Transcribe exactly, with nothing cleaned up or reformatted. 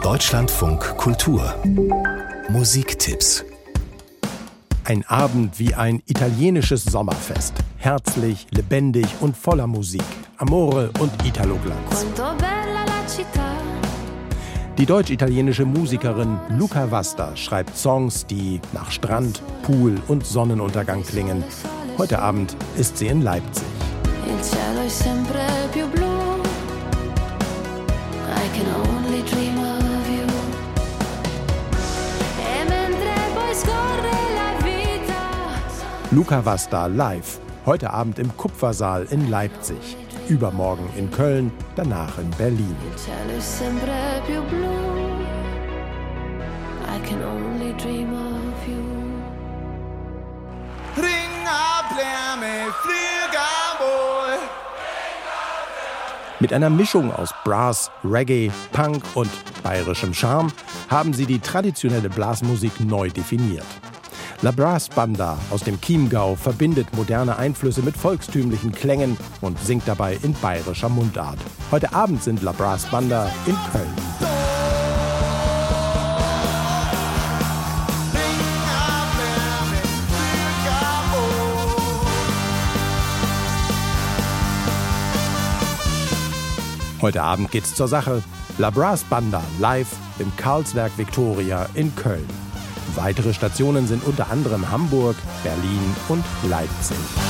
Deutschlandfunk Kultur Musiktipps. Ein Abend wie ein italienisches Sommerfest. Herzlich, lebendig und voller Musik. Amore und Italoglanz. Die deutsch-italienische Musikerin Luca Vasta schreibt Songs, die nach Strand, Pool und Sonnenuntergang klingen. Heute Abend ist sie in Leipzig. Il cielo è sempre più blu. I can only dream of you. E mentre poi scorre la vita. Luca Vasta live. Heute Abend im Kupfersaal in Leipzig. Übermorgen in Köln, danach in Berlin. Il cielo è sempre più blu. I can only dream of you. Ring up, lär mig flyga, boy. Mit einer Mischung aus Brass, Reggae, Punk und bayerischem Charme haben sie die traditionelle Blasmusik neu definiert. La Brass Banda aus dem Chiemgau verbindet moderne Einflüsse mit volkstümlichen Klängen und singt dabei in bayerischer Mundart. Heute Abend sind La Brass Banda in Köln. Heute Abend geht's zur Sache. La Brass Banda live im Carlsberg Victoria in Köln. Weitere Stationen sind unter anderem Hamburg, Berlin und Leipzig.